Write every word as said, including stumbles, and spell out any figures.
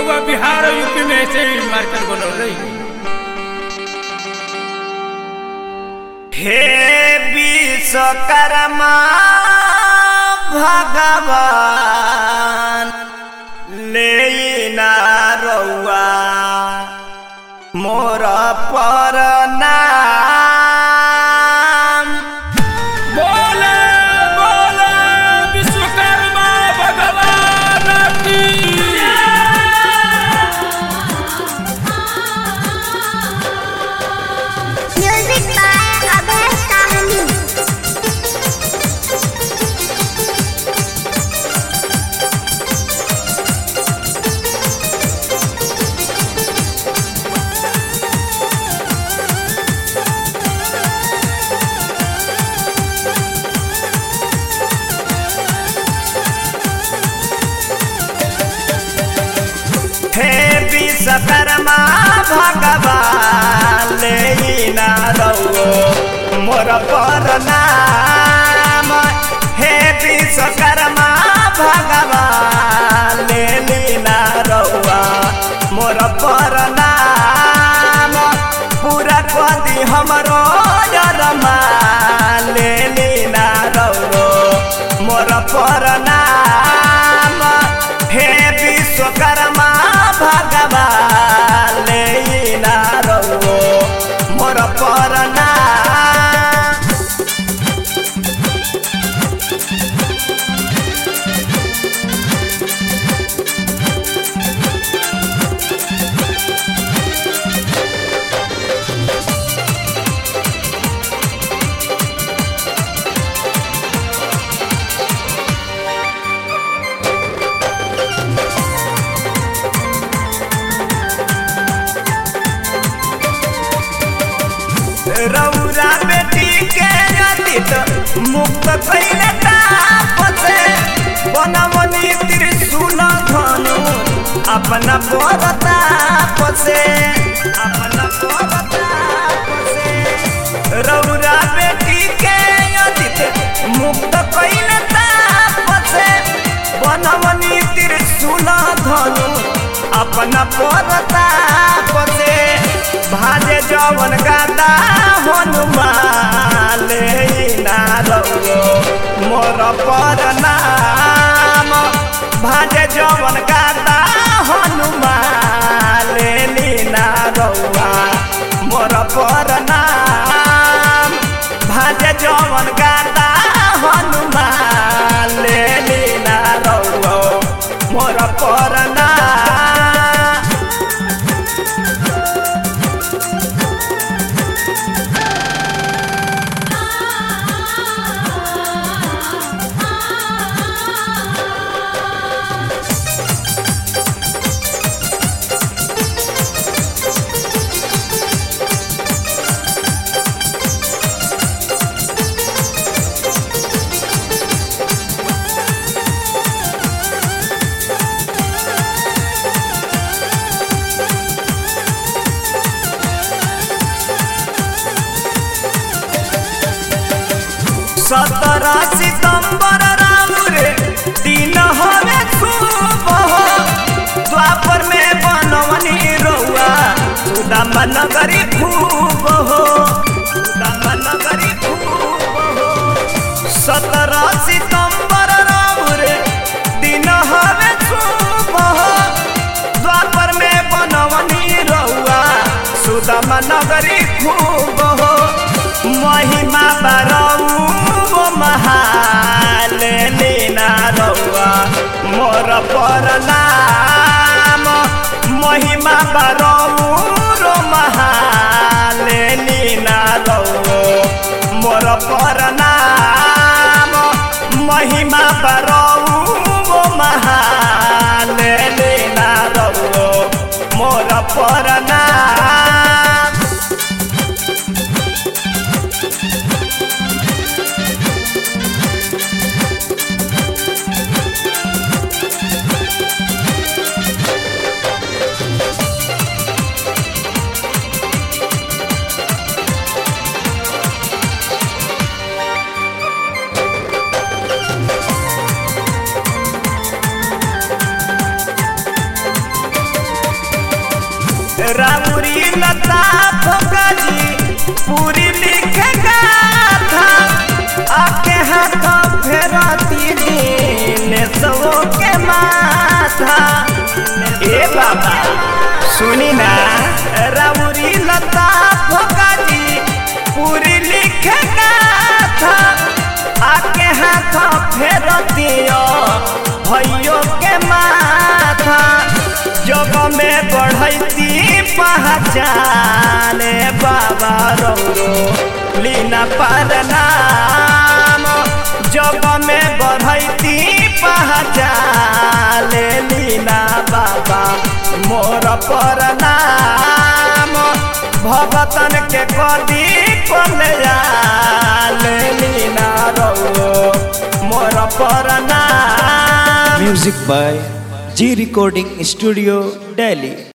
बबुआ बिहार और यूपी में ऐसे ही मार्केट बनो रही। हे विश्वकर्मा भगवान लेना रउआ मोर पर नाम। बोले बोले विश्वकर्मा भगवान की। Music by Abhay Sahni. हे विश्वकर्मा भगवान लेना रउआ मोर पर नाम। हे विश्वकर्मा भगवान लेना रउआ मोर पर नाम। पूरा कदी हमरो अरमान लेना रउआ मोर पर नाम। हे विश्वकर्मा भगवान लेना रउआ मोर पर नाम। रउरा बेटी के अतीत मुक्त कैले ताप से बनवनी त्रिशूल धनु अपना परताप से अपना परताप से। रउरा बेटी के अतीत मुक्त कैले ताप से बनवनी त्रिशूल धनु अपना परताप से। भाजे जवन गादा हनुमान लेना रउआ मोर पर नाम। भाजे जवन गादा हनुमान लेना रउआ मोर पर नाम। भाजे जवन गादा हनुमान लेना रउआ मोर पर नाम। सत्रह सितंबर राम रे दिन हमें खूब हो। द्वापर में बनवनी रउआ सुदामा नगरी खूब हो। सुदामा नगरी खूब हो। सत्रह सितंबर राम रे दिन हमें खूब हो। द्वापर में बनवनी रउआ सुदामा नगरी खूब हो। महिमा बरऊ महाल लेना रउआ मोर पर नाम। महिमा बरऊ महाल लेना रउआ मोर पर नाम। महिमा बरऊ महाल लेना रउआ मोर पर नाम। राउरी लता भोगाजी पूरी लिखेगा था आपके हाथ फेरती दिन सबो के माथा। ए बाबा सुनी ना राउरी लता भोगाजी पूरी लिखेगा था आपके हाथ फेरती भैयो के माथा। जग में बढ़ती पहचाने बाबा रौरो लीना पर नाम। जग में बढ़ती पहचान लीना बाबा मोर पर नाम। भगतन के कदी कल्याण लीना रौरो मोर पर नाम। Music by G Recording Studio, Delhi.